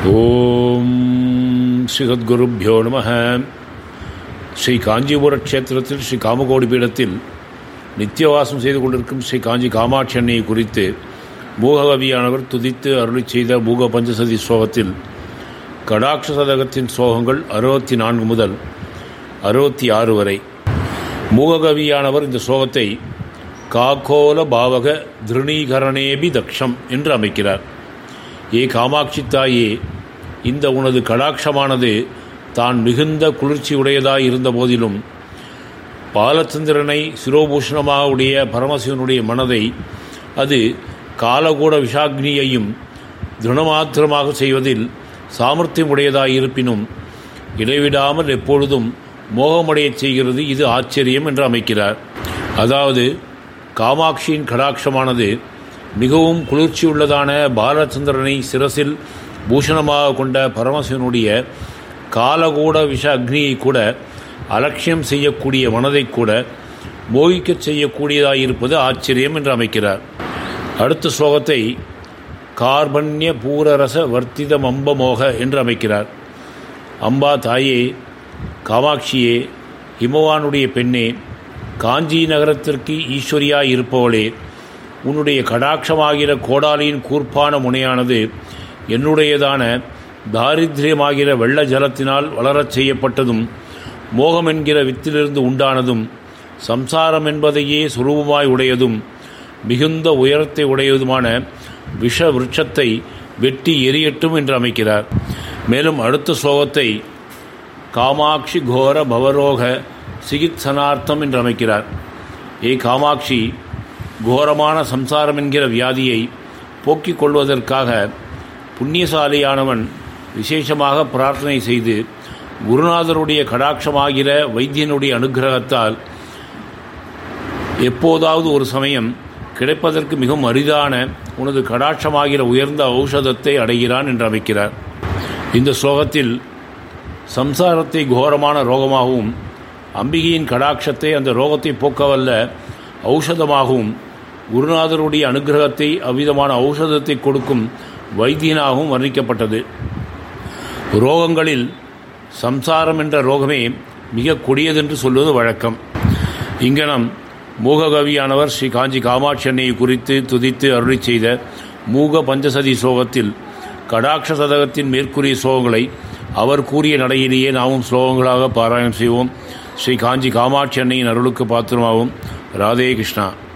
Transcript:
ஓம் ஸ்ரீ சத்குருப்யோ நம. ஸ்ரீ காஞ்சிபுர க்ஷேத்திரத்தில் ஸ்ரீ காமகோடி பீடத்தில் நித்தியவாசம் செய்து கொண்டிருக்கும் ஸ்ரீ காஞ்சி காமாட்சி அன்னையை குறித்து மூககவியானவர் துதித்து அருளி செய்த மூக பஞ்சசதி ஸ்லோகத்தில் கடாட்ச சதகத்தின் ஸ்லோகங்கள் 64 முதல் 66 வரை. மூககவியானவர் இந்த ஸ்லோகத்தை காக்கோல பாவக திருணீகரணேபி தக்ஷம் என்று அமைக்கிறார். ஏ காமாட்சி தாயே, இந்த உனது கடாட்சமானது தான் மிகுந்த குளிர்ச்சியுடையதாய் இருந்த போதிலும் பாலச்சந்திரனை சிரோபூஷணமாக உடைய பரமசிவனுடைய மனதை அது காலகூட விஷாக்னியையும் திருணமாத்திரமாக செய்வதில் சாமர்த்தியம் உடையதாய் இருப்பினும் இடைவிடாமல் எப்பொழுதும் மோகமடையச் செய்கிறது. இது ஆச்சரியம் என்று அமைக்கிறார். அதாவது காமாட்சியின் கடாட்சமானது மிகவும் குளிர்ச்சியுள்ளதான பாலச்சந்திரனை சிரசில் பூஷணமாக கொண்ட பரமசிவனுடைய காலகூட விஷ அக்னியை கூட அலட்சியம் செய்யக்கூடிய மனதை கூட மோகிக்கச் செய்யக்கூடியதாயிருப்பது ஆச்சரியம் என்று அமைக்கிறார். அடுத்த ஸ்லோகத்தை கார்பண்ய பூரரச வர்த்தித மம்பமோக என்று அமைக்கிறார். அம்பா தாயே, காமாட்சியே, ஹிமவானுடைய பெண்ணே, காஞ்சி நகரத்திற்கு ஈஸ்வரியாய் இருப்பவளே, உன்னுடைய கடாட்சமாகிற கோடாலியின் கூர்ப்பான முனையானது என்னுடையதான தாரித்ரியமாகிற வெள்ள ஜலத்தினால் வளரச் செய்யப்பட்டதும் மோகம் என்கிற வித்திலிருந்து உண்டானதும் சம்சாரம் என்பதையே சுரூபமாய் உடையதும் மிகுந்த உயரத்தை உடையதுமான விஷ விருட்சத்தை வெட்டி எரியட்டும் என்று அமைக்கிறார். மேலும் அடுத்த ஸ்லோகத்தை காமாட்சி கோர பவரோக சிகித்சனார்த்தம் என்று அமைக்கிறார். ஏ காமாட்சி, கோரமான சம்சாரம் என்கிற வியாதியை போக்கிக் கொள்வதற்காக புண்ணியசாலியானவன் விசேஷமாக பிரார்த்தனை செய்து குருநாதருடைய கடாட்சமாகிற வைத்தியனுடைய அனுகிரகத்தால் எப்போதாவது ஒரு சமயம் கிடைப்பதற்கு மிகவும் அரிதான உனது கடாட்சமாகிற உயர்ந்த ஔஷதத்தை அடைகிறான் என்று அமைக்கிறார். இந்த ஸ்லோகத்தில் சம்சாரத்தை கோரமான ரோகமாகவும் அம்பிகையின் கடாட்சத்தை அந்த ரோகத்தை போக்கவல்ல ஔஷதமாகவும் குருநாதருடைய அனுகிரகத்தை அவ்விதமான ஔஷதத்தை கொடுக்கும் வைத்தியனாகவும் வர்ணிக்கப்பட்டது. ரோகங்களில் சம்சாரம் என்ற ரோகமே மிக கொடியதென்று சொல்வது வழக்கம். இங்கனம் மூககவியானவர் ஸ்ரீ காஞ்சி காமாட்சி அன்னையை குறித்து துதித்து அருளி செய்த மூக பஞ்சசதி ஸ்லோகத்தில் கடாட்ச சதகத்தின் மேற்கூறிய ஸ்லோகங்களை அவர் கூறிய நடையிலேயே நாமும் ஸ்லோகங்களாக பாராயணம் செய்வோம். ஸ்ரீ காஞ்சி காமாட்சி அன்னையின் அருளுக்கு பாத்திரமாகும். ராதே கிருஷ்ணா.